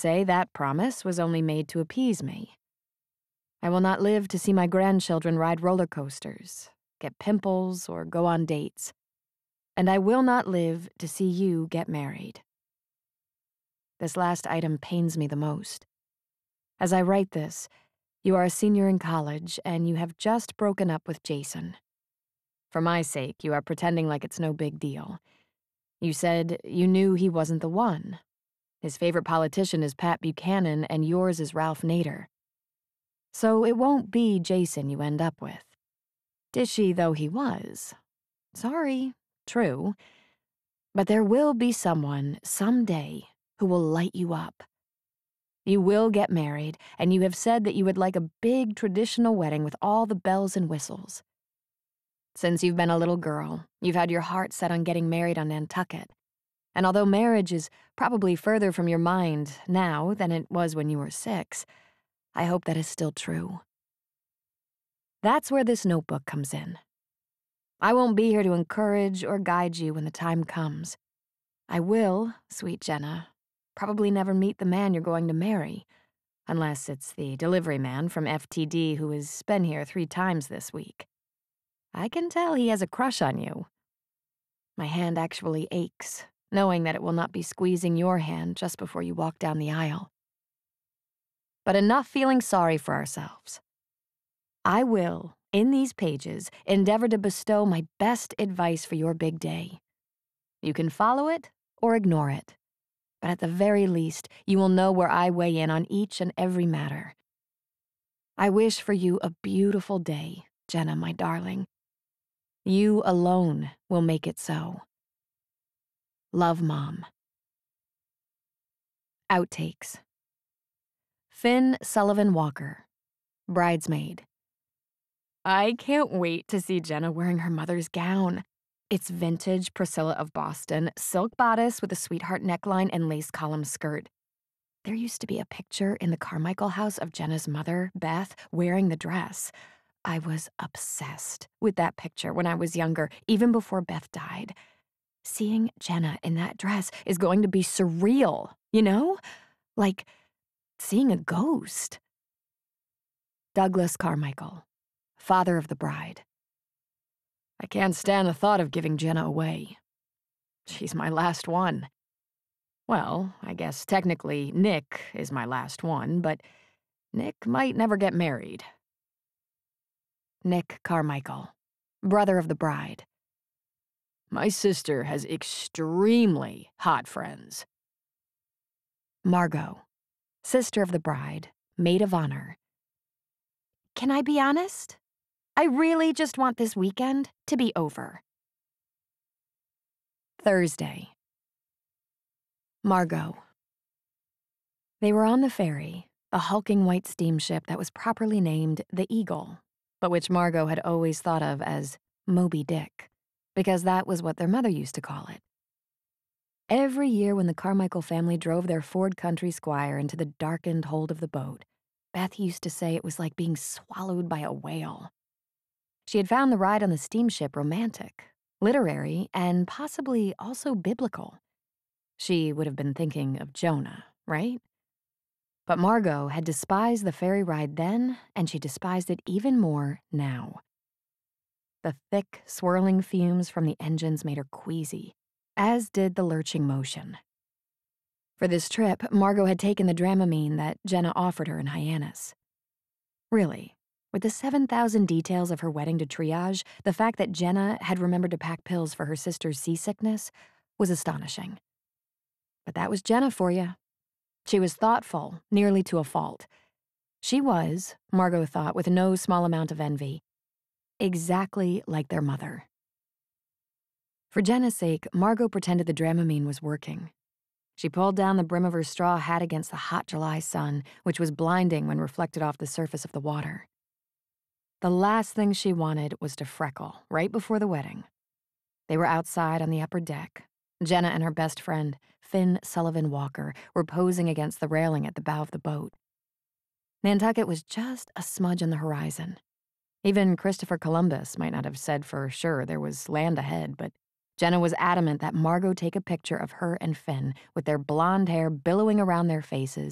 Say that promise was only made to appease me. I will not live to see my grandchildren ride roller coasters, get pimples, or go on dates. And I will not live to see you get married. This last item pains me the most. As I write this, you are a senior in college and you have just broken up with Jason. For my sake, you are pretending like it's no big deal. You said you knew he wasn't the one. His favorite politician is Pat Buchanan and yours is Ralph Nader. So it won't be Jason you end up with. Dishy though he was. Sorry, true. But there will be someone, someday, who will light you up. You will get married, and you have said that you would like a big traditional wedding with all the bells and whistles. Since you've been a little girl, you've had your heart set on getting married on Nantucket. And although marriage is probably further from your mind now than it was when you were 6, I hope that is still true. That's where this notebook comes in. I won't be here to encourage or guide you when the time comes. I will, sweet Jenna, probably never meet the man you're going to marry, unless it's the delivery man from FTD who has been here 3 times this week. I can tell he has a crush on you. My hand actually aches, knowing that it will not be squeezing your hand just before you walk down the aisle. But enough feeling sorry for ourselves. I will, in these pages, endeavor to bestow my best advice for your big day. You can follow it or ignore it, but at the very least, you will know where I weigh in on each and every matter. I wish for you a beautiful day, Jenna, my darling. You alone will make it so. Love, Mom. Outtakes. Finn Sullivan Walker, bridesmaid. I can't wait to see Jenna wearing her mother's gown. It's vintage Priscilla of Boston, silk bodice with a sweetheart neckline and lace column skirt. There used to be a picture in the Carmichael house of Jenna's mother, Beth, wearing the dress. I was obsessed with that picture when I was younger, even before Beth died. Seeing Jenna in that dress is going to be surreal, you know? Like seeing a ghost. Douglas Carmichael, father of the bride. I can't stand the thought of giving Jenna away. She's my last one. Well, I guess technically Nick is my last one, but Nick might never get married. Nick Carmichael, brother of the bride. My sister has extremely hot friends. Margot, sister of the bride, maid of honor. Can I be honest? I really just want this weekend to be over. Thursday. Margot. They were on the ferry, a hulking white steamship that was properly named the Eagle, but which Margot had always thought of as Moby Dick, because that was what their mother used to call it. Every year when the Carmichael family drove their Ford Country Squire into the darkened hold of the boat, Beth used to say it was like being swallowed by a whale. She had found the ride on the steamship romantic, literary, and possibly also biblical. She would have been thinking of Jonah, right? But Margot had despised the ferry ride then, and she despised it even more now. The thick, swirling fumes from the engines made her queasy, as did the lurching motion. For this trip, Margot had taken the Dramamine that Jenna offered her in Hyannis. Really, with the 7,000 details of her wedding to triage, the fact that Jenna had remembered to pack pills for her sister's seasickness was astonishing. But that was Jenna for you. She was thoughtful, nearly to a fault. She was, Margot thought with no small amount of envy, exactly like their mother. For Jenna's sake, Margot pretended the Dramamine was working. She pulled down the brim of her straw hat against the hot July sun, which was blinding when reflected off the surface of the water. The last thing she wanted was to freckle right before the wedding. They were outside on the upper deck. Jenna and her best friend, Finn Sullivan Walker, were posing against the railing at the bow of the boat. Nantucket was just a smudge on the horizon. Even Christopher Columbus might not have said for sure there was land ahead, but Jenna was adamant that Margot take a picture of her and Finn with their blonde hair billowing around their faces